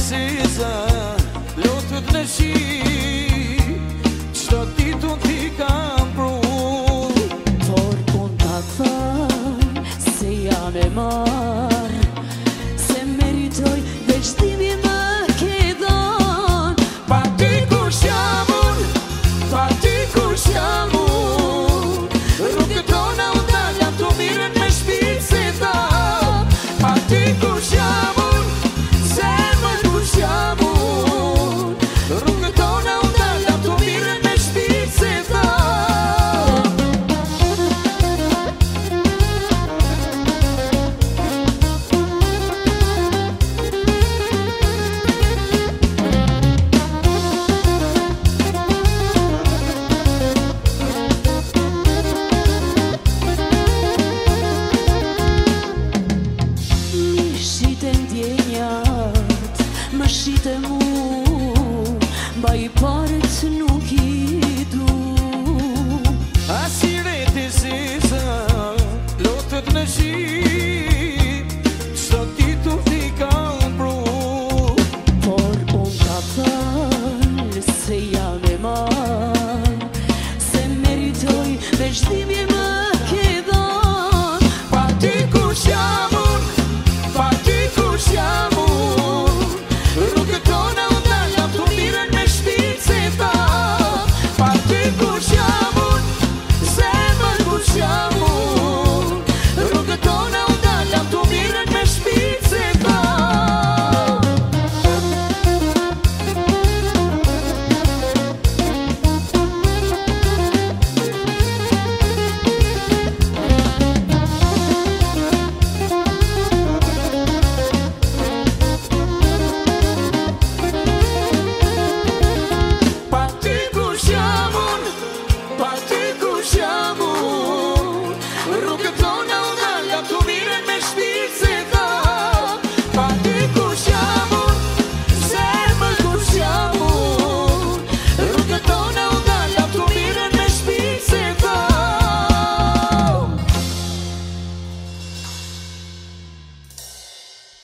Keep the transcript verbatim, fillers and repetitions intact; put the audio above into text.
zeza, lotët në shi, qdo ditu t'i kam pru. Por kun ta thënë se jam e marë, se meritoj veç timi më ke dhënë. Pa ty kush jam unë, pa ty kush jam unë, rrugët tona u dalja të mirën me shpirë se ta. Pa ty kush jam unë, zemër kush jam unë, rrugët tona u dalja të mirën me shpirë se ta. Më shite mu, ba i paret nuk i du. Asiret e zeza, lotët në shi, qdo ditu t'i kam pru. Por unë ka thënë se jam e marë, se meritoj veç dhimje më ke dhënë. Pa ty kush jam unë, pa ty kush jam unë, rrugët tona u dalja të mirën me shpirë se ta. Pa ty kush jam unë, zemër kush jam unë, rrugët tona u dalja të mirën me shpirë se ta. Pa ty kush jam unë, pa ty kush jam unë, rrugët tona u dalja të mirën me shpirë se ta. Pa ty